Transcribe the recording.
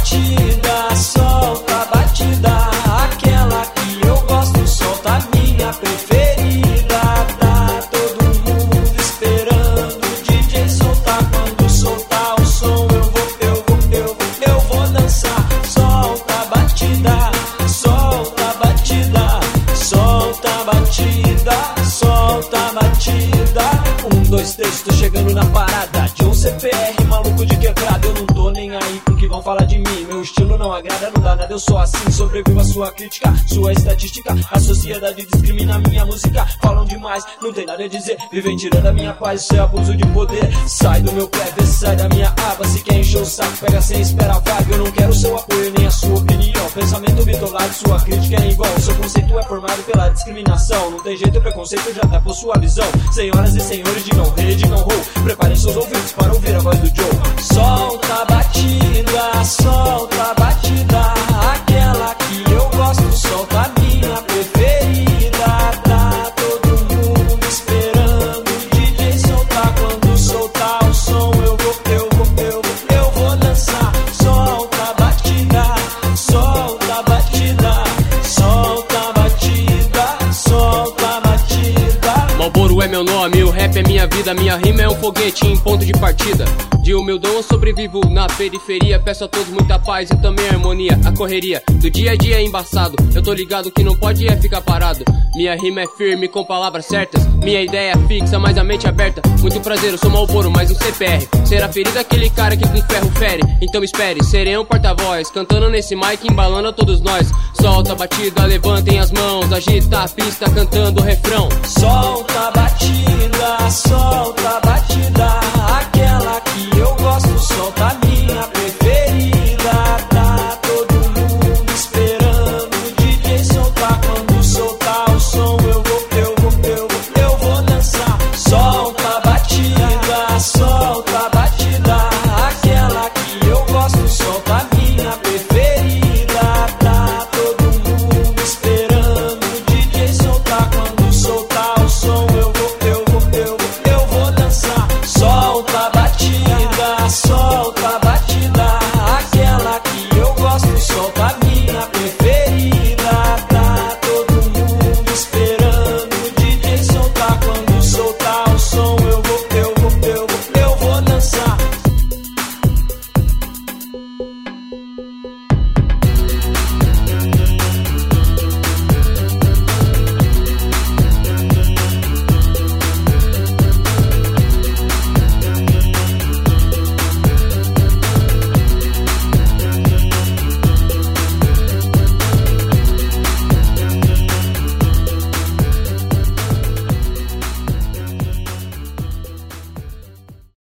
batida, solta a batida, aquela que eu gosto, solta a minha preferida. Tá todo mundo esperando o DJ soltar. Quando soltar o som eu vou dançar. Solta a batida, solta a batida, solta a batida, solta a batida. 1, 2, 3, tô chegando na parada de um CPR, maluco de quebrado. Eu não tô nem aí com que vão falar de mim. Meu estilo não agrada, não dá nada, eu sou assim. Sobrevivo a sua crítica, sua estatística. A sociedade discrimina minha música. Falam demais, não tem nada a dizer. Vivem tirando a minha paz, isso é abuso de poder. Sai do meu pé, vê, sai da minha aba. Se quer encher o saco, pega sem esperar vaga. Eu não quero seu apoio, nem a sua opinião. Pensamento bitolado, sua crítica é igual. Seu conceito é formado pela discriminação. Não tem jeito, o preconceito já tá por sua visão. Senhoras e senhores, digam rei, digam ho. Preparem seus ouvidos para ouvir a voz do Joe. Solta a batida, solta a batida, aquela que eu gosto, solta a minha preferida. Tá todo mundo esperando o DJ soltar. Quando soltar o som eu vou dançar. Solta a batida, solta a batida, solta a batida, solta a batida. Malboro é meu nome, o rap é minha vida. Minha rima é um foguete em ponto de partida. De humildão eu sobrevivo na periferia. Peço a todos muita paz e também harmonia. A correria do dia a dia é embaçado. Eu tô ligado que não pode é ficar parado. Minha rima é firme com palavras certas. Minha ideia é fixa, mas a mente aberta. Muito prazer, eu sou Malboro, mais um CPR. Será ferido aquele cara que com ferro fere. Então espere, serei um porta-voz, cantando nesse mic, embalando a todos nós. Solta a batida, levantem as mãos, agita a pista cantando o refrão. Solta